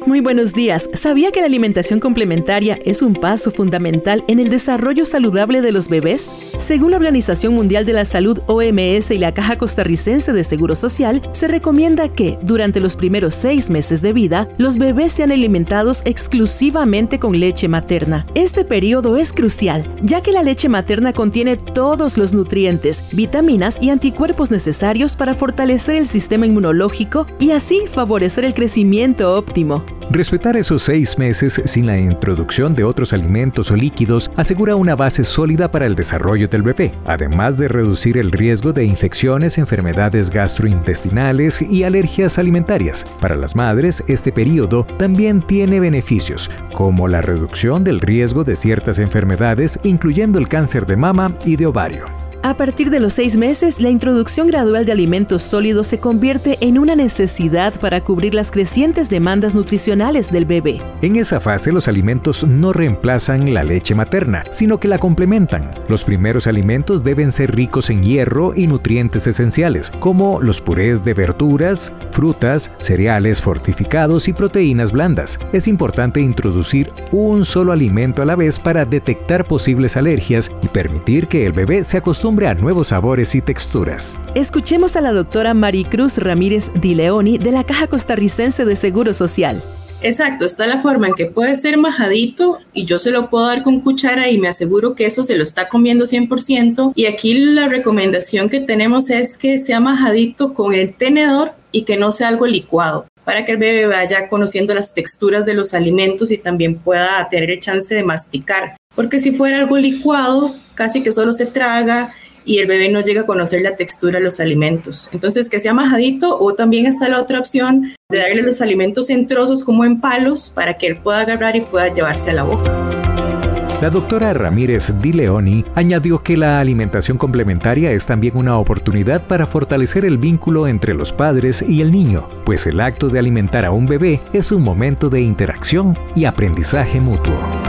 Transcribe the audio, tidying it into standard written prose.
Muy buenos días. ¿Sabía que la alimentación complementaria es un paso fundamental en el desarrollo saludable de los bebés? Según la Organización Mundial de la Salud, OMS, y la Caja Costarricense de Seguro Social, se recomienda que, durante los primeros 6 meses de vida, los bebés sean alimentados exclusivamente con leche materna. Este periodo es crucial, ya que la leche materna contiene todos los nutrientes, vitaminas y anticuerpos necesarios para fortalecer el sistema inmunológico y así favorecer el crecimiento óptimo. Respetar esos 6 meses sin la introducción de otros alimentos o líquidos asegura una base sólida para el desarrollo del bebé, además de reducir el riesgo de infecciones, enfermedades gastrointestinales y alergias alimentarias. Para las madres, este periodo también tiene beneficios, como la reducción del riesgo de ciertas enfermedades, incluyendo el cáncer de mama y de ovario. A partir de los 6 meses, la introducción gradual de alimentos sólidos se convierte en una necesidad para cubrir las crecientes demandas nutricionales del bebé. En esa fase, los alimentos no reemplazan la leche materna, sino que la complementan. Los primeros alimentos deben ser ricos en hierro y nutrientes esenciales, como los purés de verduras, frutas, cereales fortificados y proteínas blandas. Es importante introducir un solo alimento a la vez para detectar posibles alergias y permitir que el bebé se acostumbre a nuevos sabores y texturas. Escuchemos a la doctora Maricruz Ramírez Di Leoni de la Caja Costarricense de Seguro Social. Exacto, está la forma en que puede ser majadito y yo se lo puedo dar con cuchara y me aseguro que eso se lo está comiendo 100%. Y aquí la recomendación que tenemos es que sea majadito con el tenedor y que no sea algo licuado, para que el bebé vaya conociendo las texturas de los alimentos y también pueda tener el chance de masticar. Porque si fuera algo licuado, casi que solo se traga y el bebé no llega a conocer la textura de los alimentos. Entonces, que sea majadito, o también está la otra opción de darle los alimentos en trozos como en palos para que él pueda agarrar y pueda llevarse a la boca. La doctora Ramírez Di Leoni añadió que la alimentación complementaria es también una oportunidad para fortalecer el vínculo entre los padres y el niño, pues el acto de alimentar a un bebé es un momento de interacción y aprendizaje mutuo.